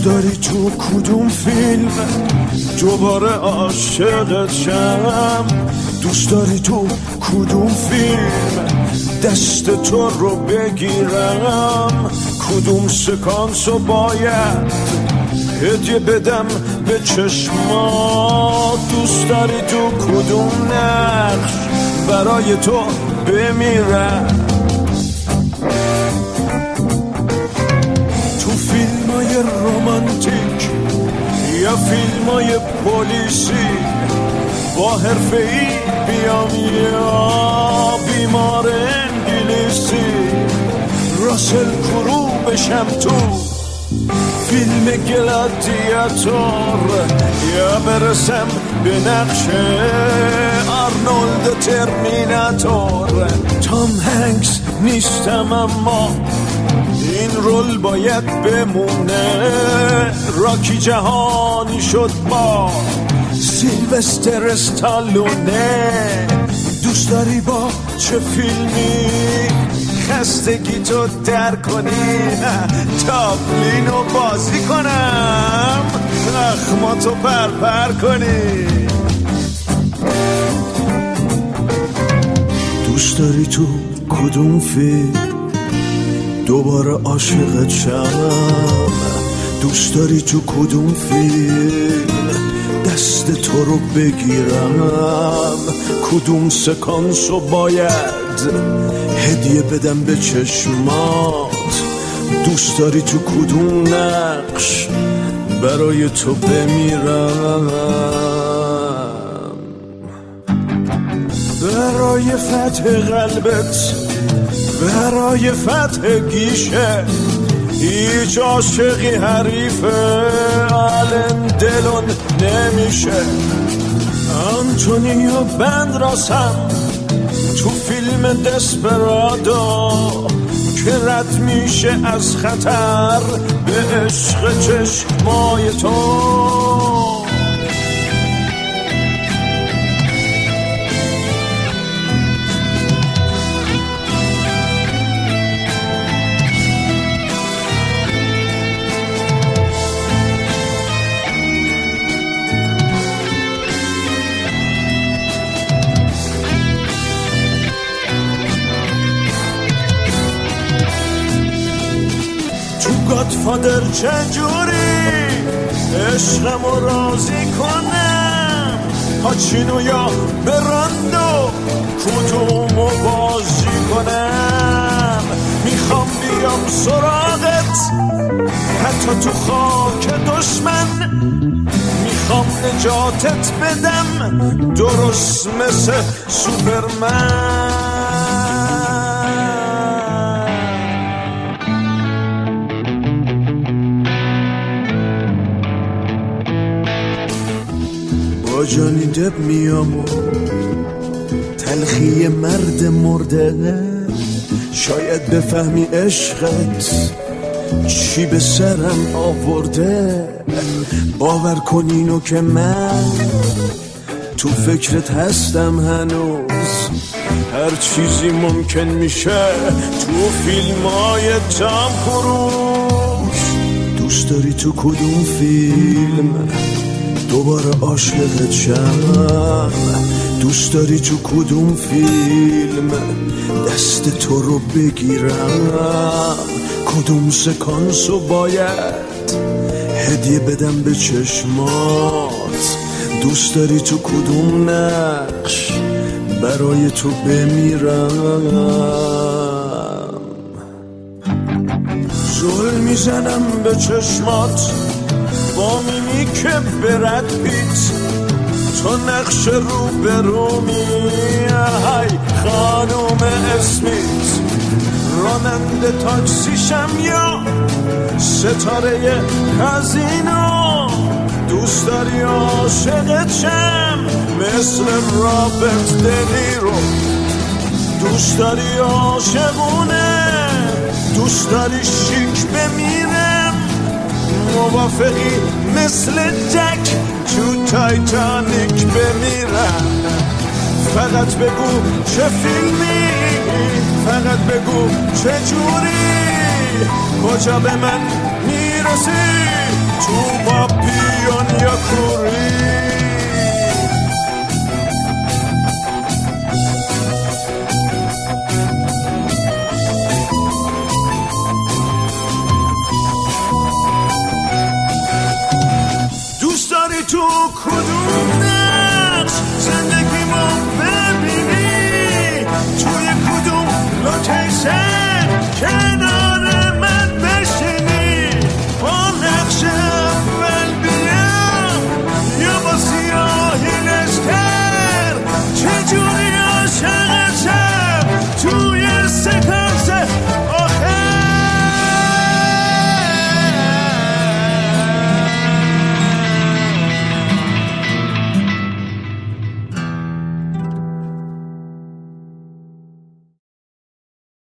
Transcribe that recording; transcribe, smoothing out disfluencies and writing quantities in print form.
دوست داری تو کدوم فیلم دوباره عاشقت شم؟ دوست داری تو کدوم فیلم دست تو رو بگیرم؟ کدوم سکانس رو باید هدیه بدم به چشمات؟ دوست داری تو کدوم نقش برای تو بمیرم؟ تو فیلمای رومانتیک یا فیلمای پلیسی با حرفه‌ای بیام یا بیمار انگلیسی راسل کرو بشم تو فیلم گلادیاتور یا برسم به نقش آرنولد ترمیناتور؟ تام هنگس نیستم اما این رول باید بمونه. راکی جهانی شد با سیلوستر استالونه. دوست داری با چه فیلمی خستگی تو در کنی تابلینو بازی کنم زخماتو پرپر کنی؟ دوست داری تو کدوم فیلم دوباره عاشقت شم؟ دوست داری تو کدوم فیلم دست تو رو بگیرم؟ کدوم سکانسو باید هدیه بدم به چشمات؟ دوست داری تو کدوم نقش برای تو بمیرم؟ برای فتح قلبت برای فتح گیشه هیچ عاشقی حریف آلن دلون نمیشه. آنتونیو بندراسم تو فیلم دسپرادو که رد میشه از خطر به عشق چشمای تو. گادفادر چجوری عشقمو راضی کنم؟ پاچینو یا براندو کدومو بازی کنم؟ میخوام بیام سراغت حتی تو خاک دشمن. میخوام نجاتت بدم درست مثل سوپرمن. با جانی دب میام و تلخی مرد مرده. شاید بفهمی عشقت چی به سرم آورده. باور کن اینو که من تو فکرت هستم هنوز. هر چیزی ممکن میشه تو فیلمای تام کروز. دوست داری تو کدوم فیلم دوباره عاشقت شم؟ دوست داری تو کدوم فیلم دست تو رو بگیرم؟ کدوم سکانسو باید هدیه بدم به چشمات؟ دوست داری تو کدوم نقش برای تو بمیرم؟ زل میزنم به چشمات با میمیک برد پیت. تو نقش رو برومی های خانوم اسمیت. راننده تاکسیشم یا ستاره کازینو؟ دوست داری عاشقت شم مثل رابرت دنیرو؟ دوست داری عاشقونه؟ دوست داری شیک بمیرم؟ موافقی مثل جک تو تایتانیک بمیرم؟ فقط بگو چه فیلمی، فقط بگو چه جوری، کجا به من میرسی تو پاپیون یا کوری. دوست داری تو کدوم